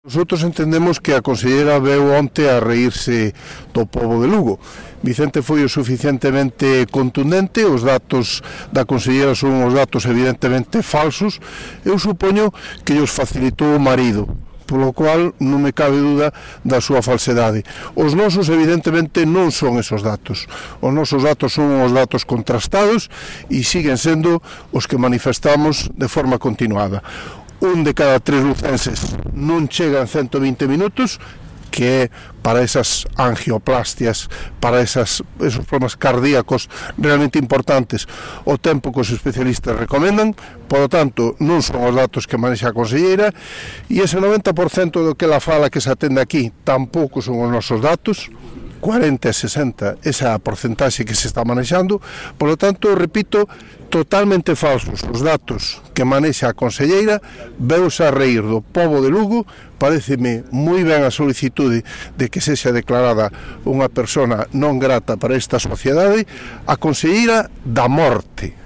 Nosotros entendemos que a conselleira veu onte a reírse do pobo de Lugo. Vicente foi o suficientemente contundente, os datos da conselleira son os datos evidentemente falsos. Eu supoño que os facilitou o marido, polo cual non me cabe duda da súa falsedade. Os nosos evidentemente non son esos datos. Os nosos datos son os datos contrastados e siguen sendo os que manifestamos de forma continuada. Un de cada 3 lucenses non chega en 120 minutos, que é para esas angioplastias, para esos problemas cardíacos realmente importantes, o tempo que os especialistas recomendan. Por lo tanto, non son os datos que manexa a conselleira, e ese 90% do que ela fala que se atende aquí tampouco son os nosos datos. 40 e 60, esa é a porcentaxe que se está manexando. Por lo tanto, repito, totalmente falsos os datos que manexa a conselleira. Veuse a reír do pobo de Lugo. Paréceme moi ben a solicitude de que sexa declarada unha persona non grata para esta sociedade. A conselleira da morte.